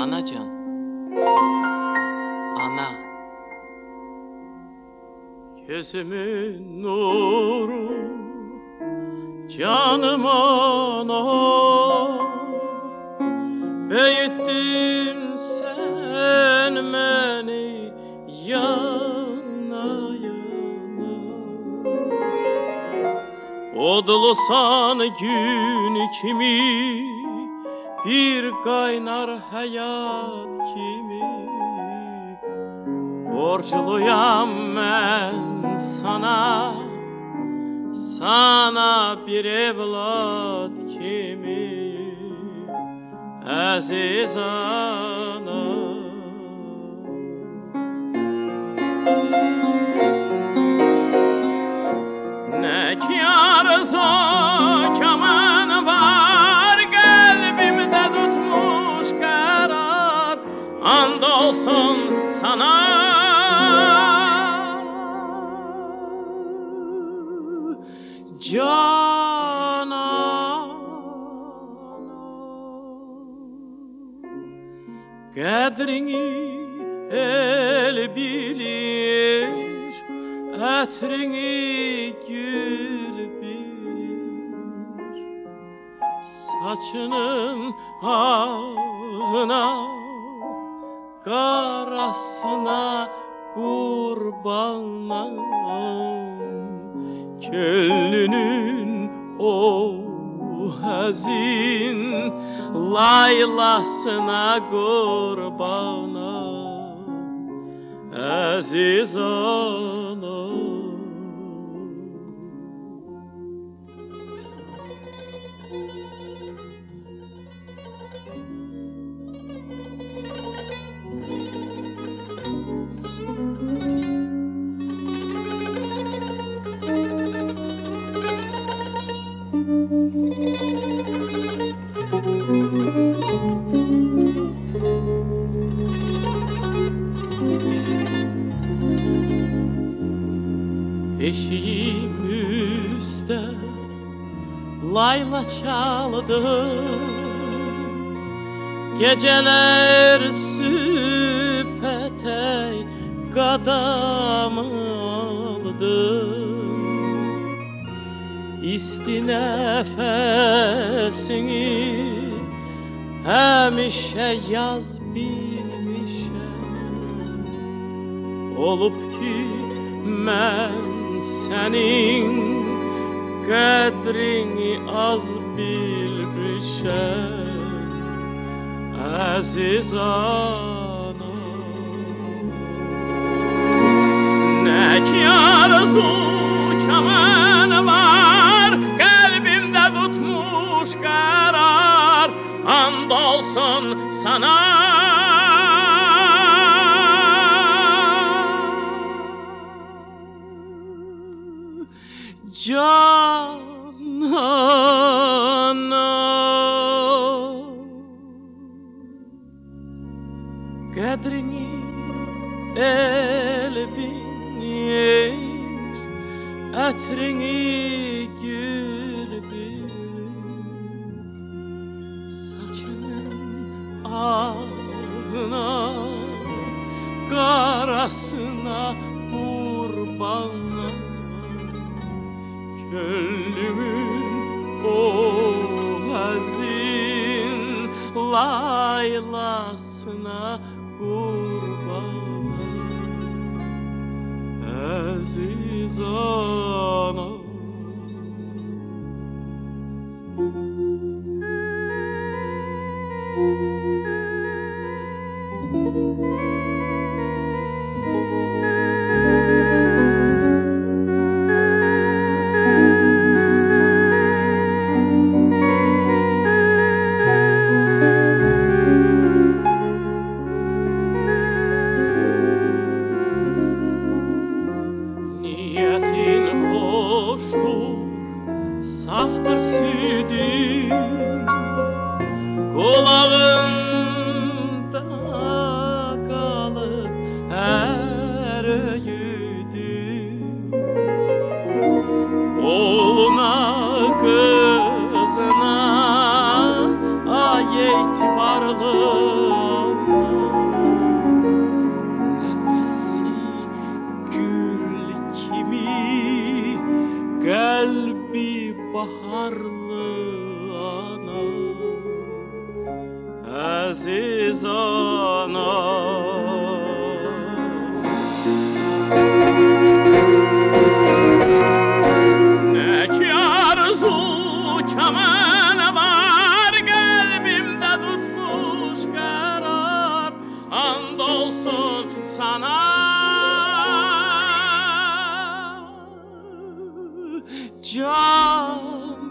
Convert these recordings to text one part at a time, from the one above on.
Anacan, ana. Gözümün nuru, canım ana. Büyüttün sen beni yana yana. Odlusan gün kimi, bir kaynar hayat kimi. Borçluyam ben sana, sana bir evlat kimi. Aziz ana. Ne kârıza kaman var, kalbimde tutmuş karar. Andolsun sana, Canan. Kadrini el bilir, etrini gül bilir. Saçının ağına, karasına kurbanım. Köllünün o hazin laylasına kurbanım, aziz ana. Eşiğim üstte layla çaldı, geceler süpetey kadam aldı. İsti nefesini hemişe yaz bilmişem. Olup ki ben senin kadrini az bilmişem, aziz ana. Ne ki arzu kaman var, kalbimde tutmuş karar. Andolsun sana, Canan. Kadrini el bilir, etrini gül bilir. Saçının ağına, karasına kurbanım. Köllümün o hazin laylasına kurbanım, aziz ana. Niyetin hoştur, saftır südün, kulağında kalıp her öğüdün. Oğluna kızına ay itibarlı karlı ana, aziz ana. Ne ki arzu kemene var, kalbimde tutmuş karar, andolsun sana canan.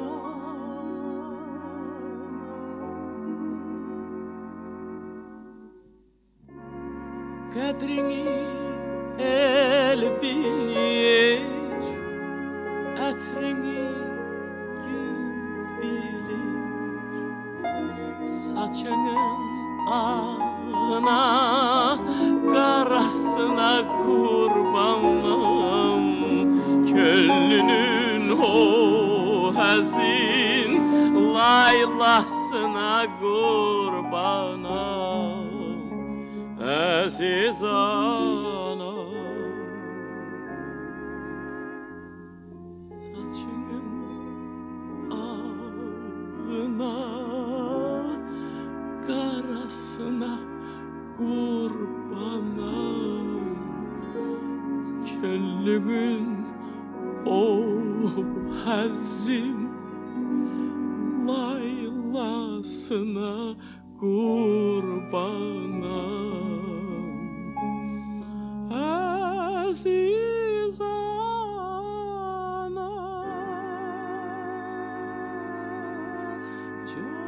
Kadrini el bilir, etrini gül bilir. Saçının ağına, karasına kurbanım. Könlünün o hazin laylasına kurbanım. Aziz ana, saçının ağına, karasına kurbanım. Könlümün o hazin laylasına kurbanım. Aziz ana,